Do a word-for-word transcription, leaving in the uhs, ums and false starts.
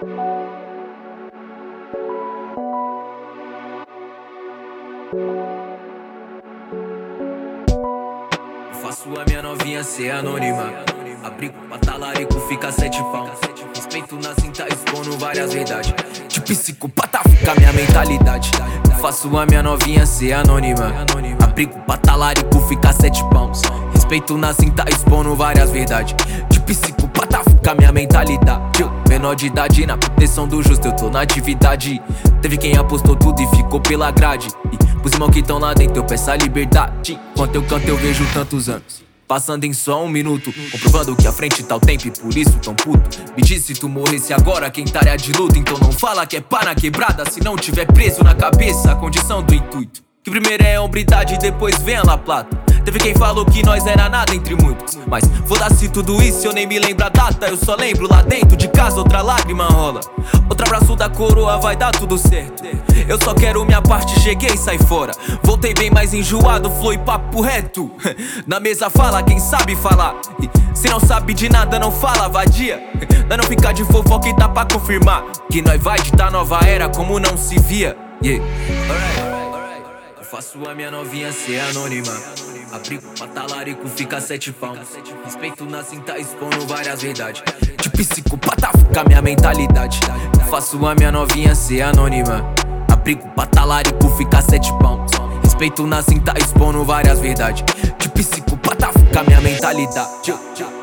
Faço a minha novinha ser anônima. Abrigo pra talarico, fica sete pau. Respeito na cinta, expondo várias verdades. De psicopata fica minha mentalidade. Faço a minha novinha ser anônima. Abrigo pra talarico, fica sete pau. Respeito na cinta, expondo várias verdades. De psicopata fica minha mentalidade. Eu, menor de idade, na proteção do justo, eu tô na atividade. Teve quem apostou tudo e ficou pela grade. E pros irmãos que tão lá dentro, eu peço a liberdade. Enquanto eu canto, eu vejo tantos anos passando em só um minuto, comprovando que à frente tá o tempo e por isso tão puto. Me diz se tu morresse agora, quem estaria de luta. Então não fala que é pá na quebrada, se não tiver preso na cabeça a condição do intuito. Que primeiro é a hombridade e depois vem a La Plata. Teve quem falou que nós era nada entre muitos, mas foda-se tudo isso, eu nem me lembro a data. Eu só lembro lá dentro de casa outra lágrima rola. Outro abraço da coroa, vai dar tudo certo. Eu só quero minha parte, cheguei e sai fora. Voltei bem mais enjoado, flow e papo reto. Na mesa fala quem sabe falar, e se não sabe de nada não fala vadia. Nós não ficar de fofoca e dá pra confirmar que nós vai ditar nova era como não se via. Yeah. Eu faço a minha novinha ser anônima. Abrigo pra talarico, fica sete pau. Respeito na cinta, expondo várias verdades. De psicopata fica minha mentalidade. Faço a minha novinha ser anônima. Abrigo pra talarico, fica sete pau. Respeito na cinta, expondo várias verdades. De psicopata fica minha mentalidade.